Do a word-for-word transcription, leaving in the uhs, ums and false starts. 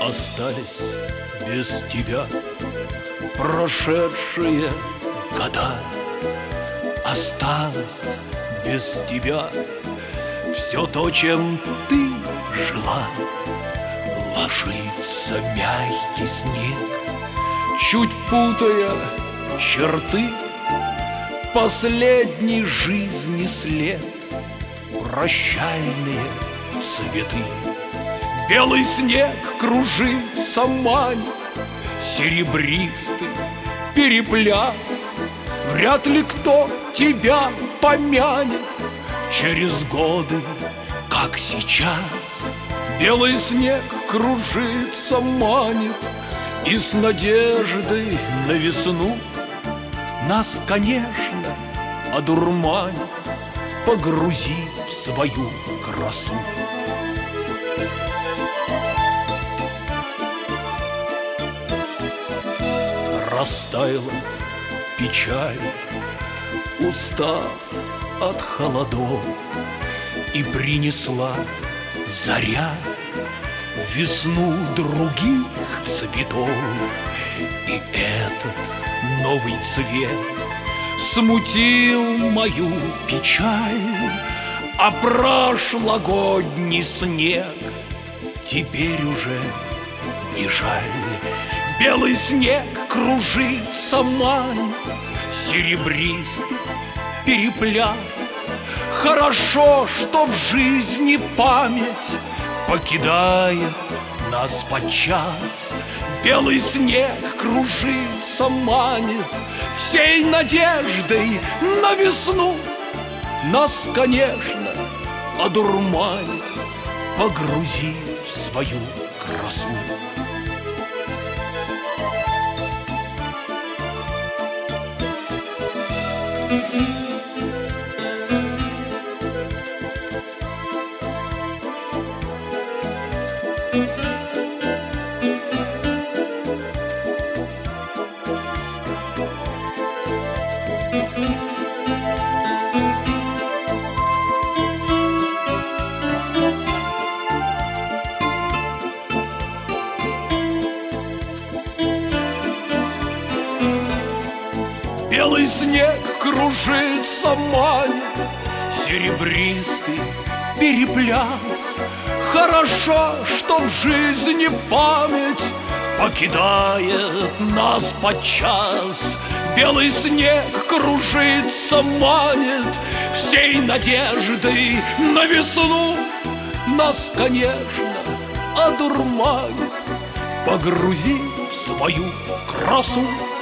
Остались без тебя прошедшие года. Осталось без тебя все то, чем ты жила. Ложится мягкий снег, чуть путая черты, последней жизни след, прощальные цветы. Белый снег кружится, манит, серебристый перепляс. Вряд ли кто тебя помянет через годы, как сейчас. Белый снег кружится, манит, и с надеждой на весну нас, конечно, одурманит, погрузив в свою красу. Растаяла печаль, устав от холодов, и принесла заря весну других цветов. И этот новый цвет смутил мою печаль, а прошлогодний снег теперь уже не жаль. Белый снег кружится, манит, серебристый перепляс. Хорошо, что в жизни память покидает нас подчас. Белый снег кружится, манит, всей надеждой на весну нас, конечно, одурманит, погрузив в свою красу. Белый снег кружится, манит, серебристый перепляс. Хорошо, что в жизни память покидает нас подчас. Белый снег кружится, манит, всей надеждой на весну нас, конечно, одурманит, погрузив в свою красу.